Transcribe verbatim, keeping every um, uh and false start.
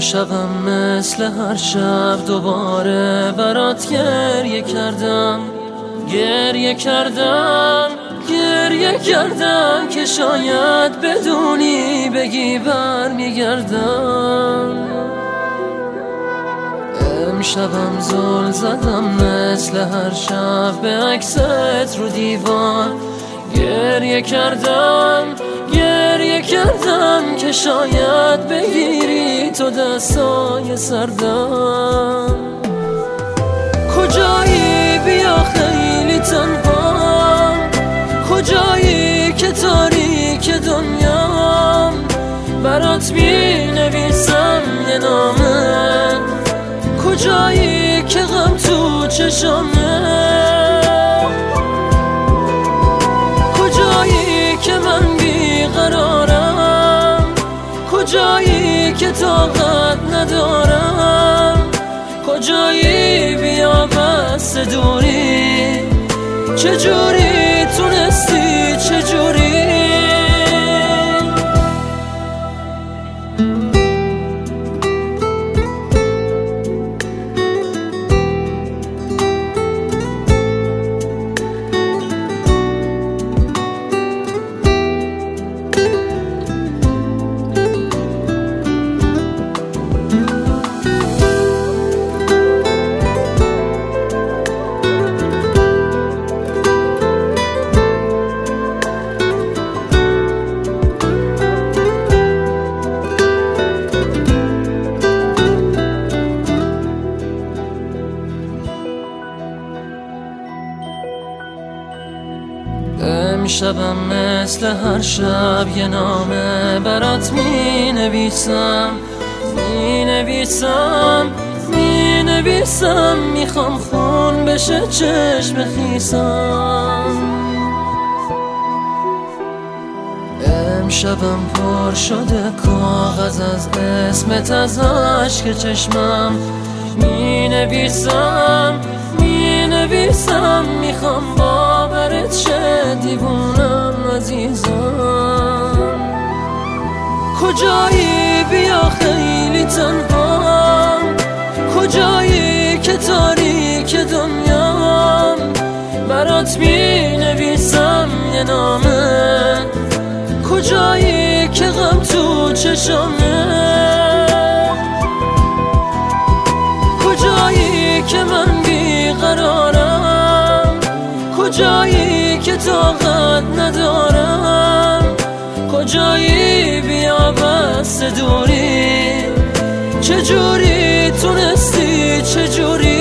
امشبم مثل هر شب دوباره برات گریه کردم گریه کردم گریه کردم که شاید بدونی بگی برمیگردم. امشبم زل زدم مثل هر شب به عکست رو دیوار گریه کردم گریه کردم که شاید بگیری تو دستای سردم. کجایی بیا خیلی تنها، کجایی که تاریک دنیام، برات می نویسم یه نامه. کجایی که غم تو چشامه، کجایی که من بیقرارم، کجایی که طاقت ندارم، کجایی بیا بس دوری، چجوری تونستی چجوری. امشبم مثل هر شب یه نامه برات می نویسم می نویسم می نویسم میخوام خون بشه چشم خیسم. امشبم پر شده کاغذ از اسمت، از عشق چشمم می نویسم می نویسم میخوام باورت شه دیوونم عزیزم. کجایی بیا خیلی تنها، کجایی که تاریک دنیام، برات می نویسم یه نامه. کجایی که غم تو چشامه، کجایی که من بیقرارم، کجایی که طاقت ندارم، کجایی بیا بس دوری، چجوری تونستی چجوری.